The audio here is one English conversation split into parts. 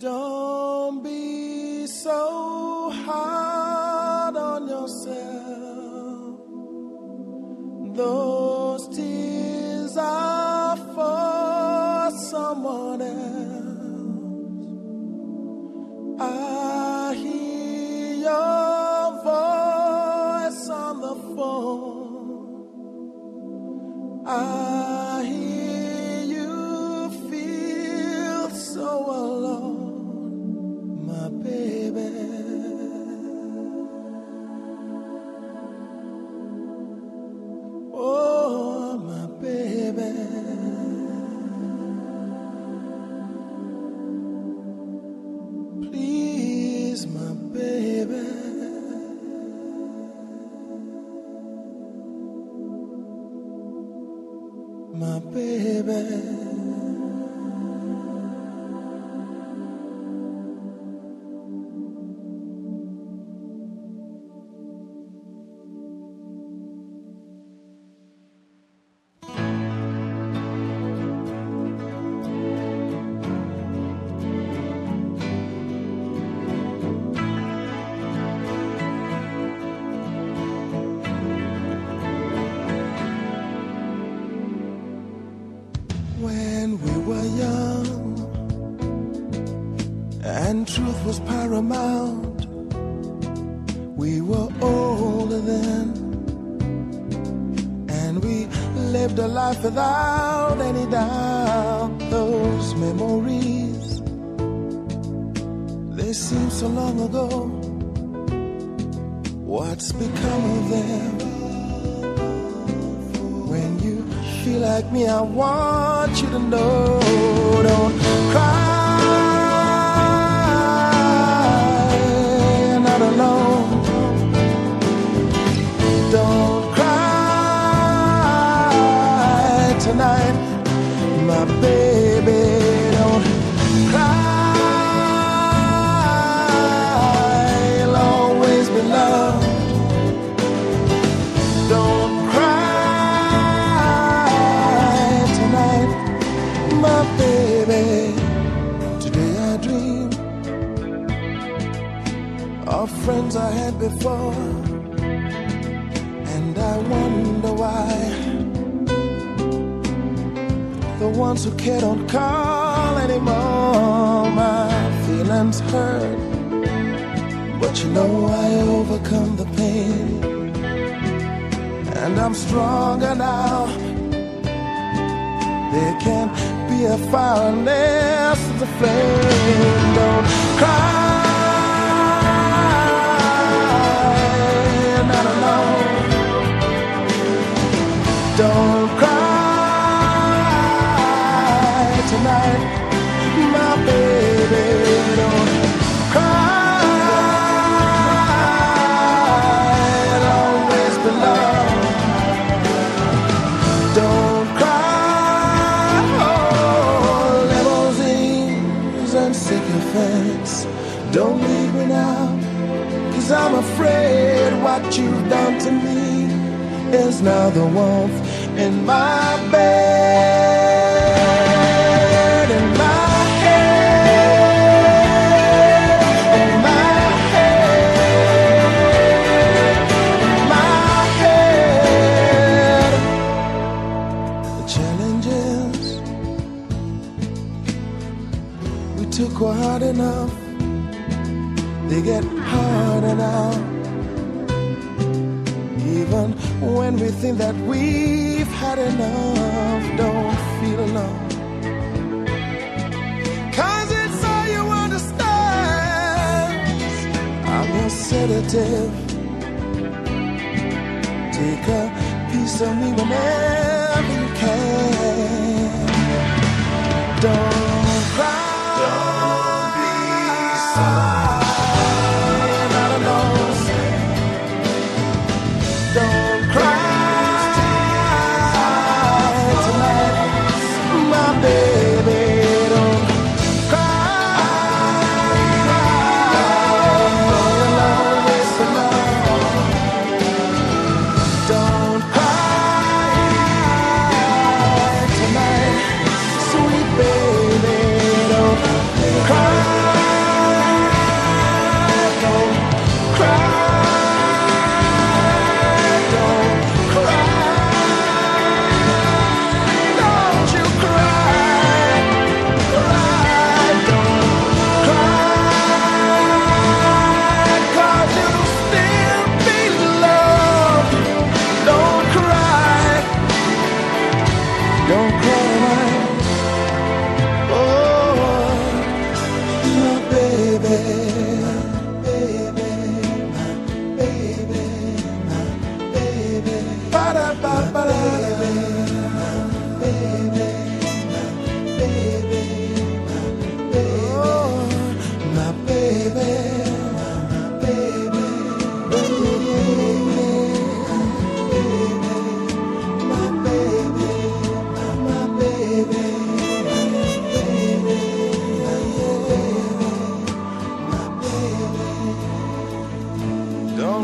Don't be so hard on yourself. Those tears are for someone else. I hear your voice on the phone. I hear you feel so alone, my baby. Oh, my baby. Please, my baby. My baby. When we were young and truth was paramount, we were older then, and we lived a life without any doubt. Those memories, they seem so long ago. What's become of them? When you feel like me, I want you to know, don't cry, you're not alone. Don't cry tonight, my baby. Don't cry, you'll always be loved. Don't my baby. Today I dream of friends I had before, and I wonder why the ones who care don't call anymore. My feelings hurt, but you know I overcome the pain, and I'm stronger now. There can't be a fire unless there's a flame. Don't cry, you're not alone. Don't cry tonight, my baby. Don't cry, you'll always be loved. Don't sycophants, don't leave me now, 'cause I'm afraid what you've done to me is now the warmth in my bed, in my head, in my head, in my head. The challenges we took were hard enough, they get harder now. Even when we think that we've had enough, don't feel alone, 'cause it's all you understand. I'm your sedative, take a piece of me whenever you can. Don't cry. You're not alone. Don't cry tonight, my baby. Don't cry. You'll always be loved. Don't cry tonight, sweet baby.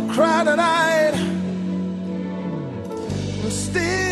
cry tonight, but still